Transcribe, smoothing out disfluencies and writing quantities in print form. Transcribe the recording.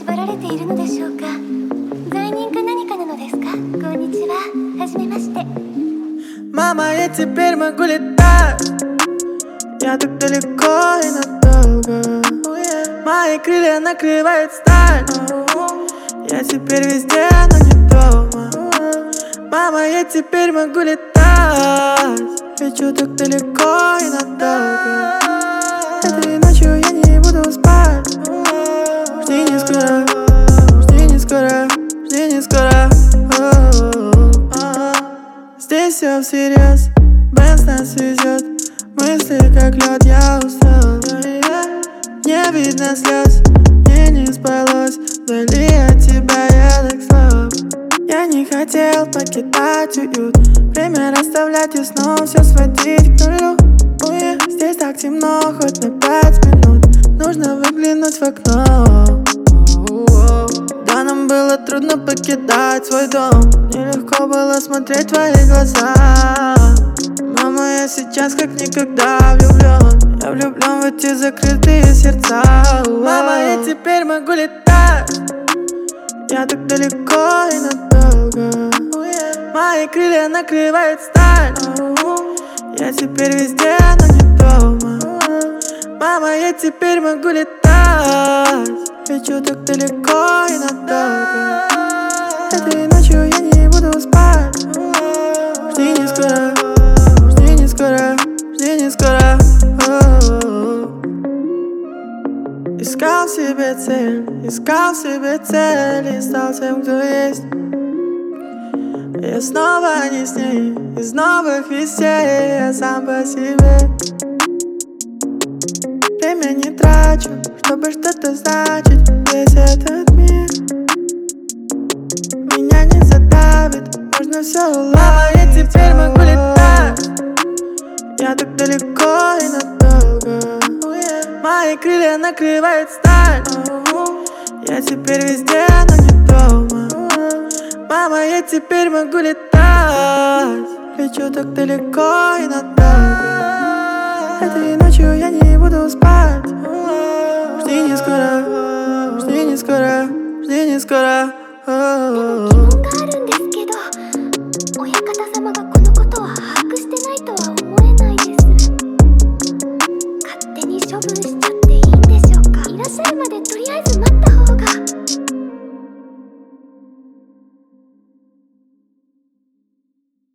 縛られているのでしょうか。罪人か何かなのですか。こんにちは、はじめまして。 Мама, я теперь могу летать. Я так далеко и надолго. Мои крылья накрывают сталь. Я теперь везде, но не дома. Мама, я теперь могу летать. Лечу так далеко и надолго. Этой ночью я не буду спать. Жди не скоро, жди не скоро, жди не скоро. Здесь все всерьез, Бенз нас везет. Мысли как лед, я устал. Не видно слез, мне не спалось. Вдали от тебя я так слаб. Я не хотел покидать уют, время расставлять и снова все сводить к нулю. Здесь так темно, хоть на 5 минут. Нужно выглянуть в окно. Да, нам было трудно покидать свой дом. Нелегко было смотреть в твои глаза. Мама, я сейчас как никогда влюблен. Я влюблен в эти закрытые сердца. Мама, я теперь могу летать. Я так далеко и надолго. Мои крылья накрывают сталь. Я теперь везде, но не дома. Мама, я теперь могу летать. Лечу так далеко и надолго. Этой ночью я не буду спать. Жди не скоро, жди не скоро, жди не скоро. Искал себе цель, искал себе цель. И стал тем, кто есть. Я снова не с ней, из новых вестей. Я сам по себе. Время не трачу, чтобы что-то значить. Весь этот мир меня не задавит, можно все уладить. Мама, я теперь могу летать. Я так далеко и надолго. Мои крылья накрывают сталь. Я теперь везде, но не дома. Мама, я теперь могу летать. Лечу так далеко и надолго. Этой ночью я не буду спать. Жди не скоро, жди не скоро, жди не скоро.